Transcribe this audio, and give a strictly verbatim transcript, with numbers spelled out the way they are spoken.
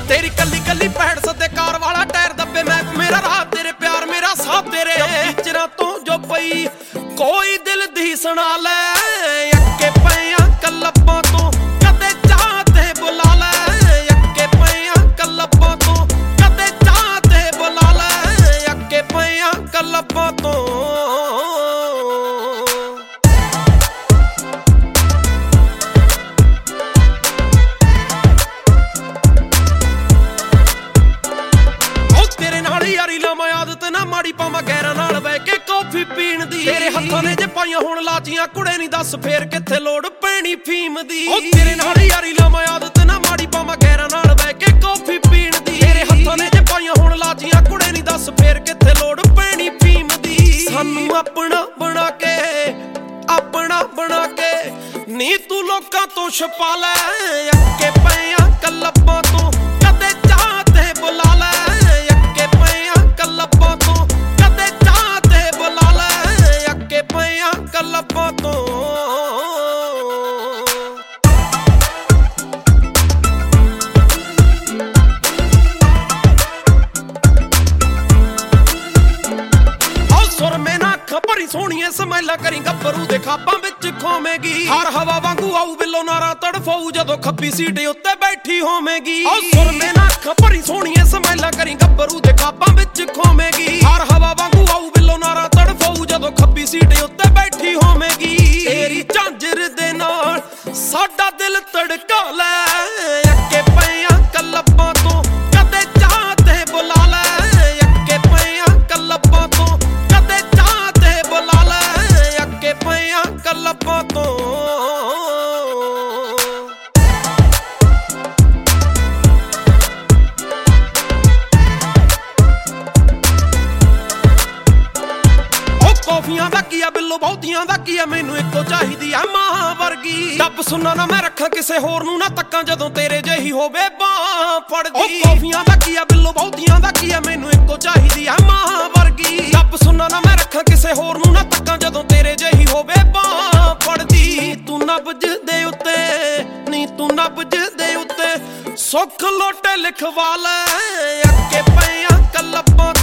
तेरी कली कली पैड़ सदे कार वाला टायर दबे मैं मेरा राह तेरे प्यार मेरा साथ तेरे पिक्चरां तो जो पई कोई दिल दी सुना ले अक्के पईया कलब्बां तो कदे चाहते बुला ले अक्के पईया कलब्बां तो कदे चाहते बुला ले अक्के पईया कलब्बां तो यारी लावां आदत ना माड़ी पावां गैरां नाल बह के कॉफी पीण दी तेरे हत्थां ने जे पाईयां हुण लाचियां कुड़े नी दस फेर कित्थे लोड़ पैणी फीम दी ओ तेरे नाल यारी लावां आदत ना माड़ी पावां गैरां नाल बह के कॉफी पीण दी तेरे हत्थां ने जे पाईयां हुण लाचियां कुड़े नी दस फेर कित्थे लोड़ पैणी फीम दी सानू अपना बना के अपना बना के नी तू लोकां तो छुपा लै अक्के पईयां कलब्बां तो कदे चाहते बुला लै कलब्बां तो सुर में ना खबरी सोहणीए समैला करी गब्बरू दे खाबां विच खोवेगी हर हवा वांगू आऊ बिलो नारा तड़फाऊ जदों खब्बी सीट उत्ते बैठी होवेगी सुर में ना खबरी सोहणीए समैला करी गब्बरू दे खाबां विच खोवेगी हर हवा वांगू आऊ बिलो नारा तड़फाऊ जदों खब्बी सीट उत्ते बैठी होवेगी तेरी झांजर दे नाल साडा दिल तड़का लै अक्के पईयां कलब्बां तो कदे चाहते बुला लै अक्के पईयां कलब्बां तो कदे चाहते बुला लै अक्के पईयां कलब्बां तो कॉफियां दा कीया बिल्लो बहुतियां दा कीया मैनू इक्को चाहिदी आ मां वर्गी डब सुनना ना मैं रखां किसे होर नू ना तक्कां जदों तेरे जेही होवे बां फड़दी कॉफियां दा कीया बिल्लो बहुतियां दा कीया मैनू इक्को चाहिदी आ मां वर्गी डब सुनना ना मैं रखां किसे होर नू ना तक्कां जदों तेरे जेही होवे बां फड़दी तू नब्ज दे उत्ते नी तू नब्ज दे उत्ते सुख लोटे लिखवा लै अक्के पईयां कलब्बां